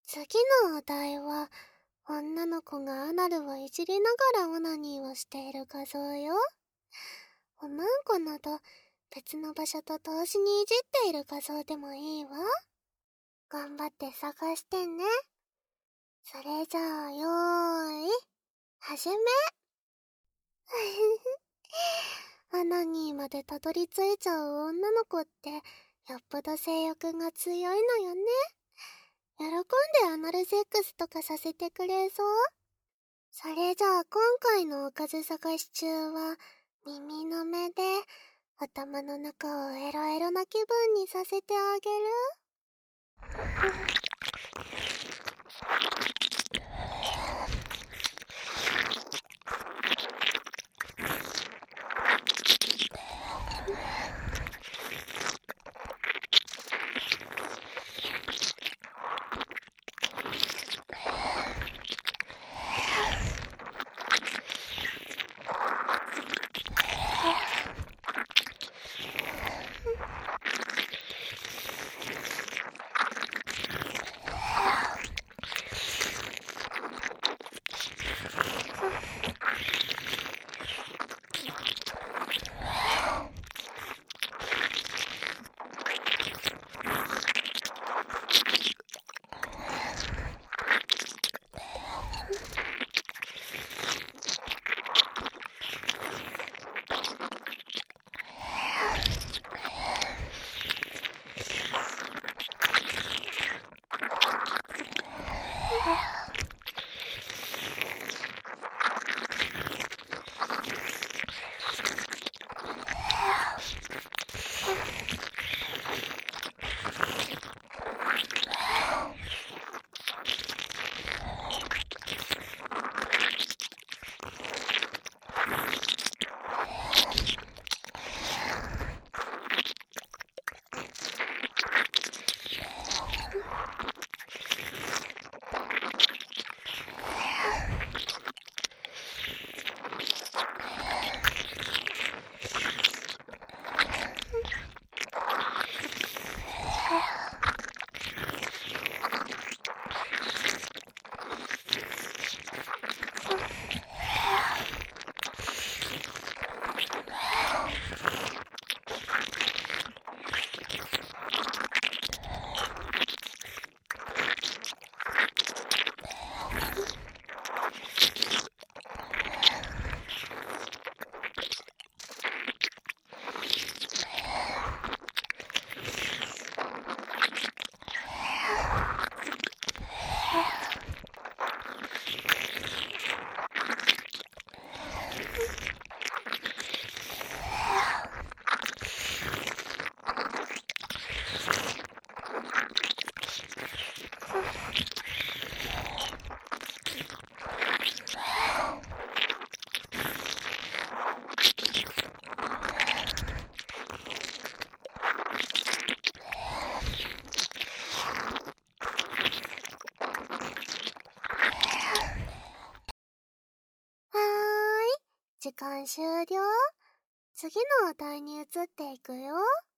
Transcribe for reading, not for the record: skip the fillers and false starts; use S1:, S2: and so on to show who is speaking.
S1: 次のお題は、女の子がアナルをいじりながらオナニーをしている画像よ。おまんこなど、別の場所と同時にいじっている画像でもいいわ。頑張って探してね。それじゃあ、よーい、始め。アナニーまでたどり着いちゃう女の子って、よっぽど性欲が強いのよね。喜んでアナルセックスとかさせてくれそう？それじゃあ今回のおかず探し中は、耳の目で頭の中をエロエロな気分にさせてあげる？時間終了。次のお題に移っていくよ。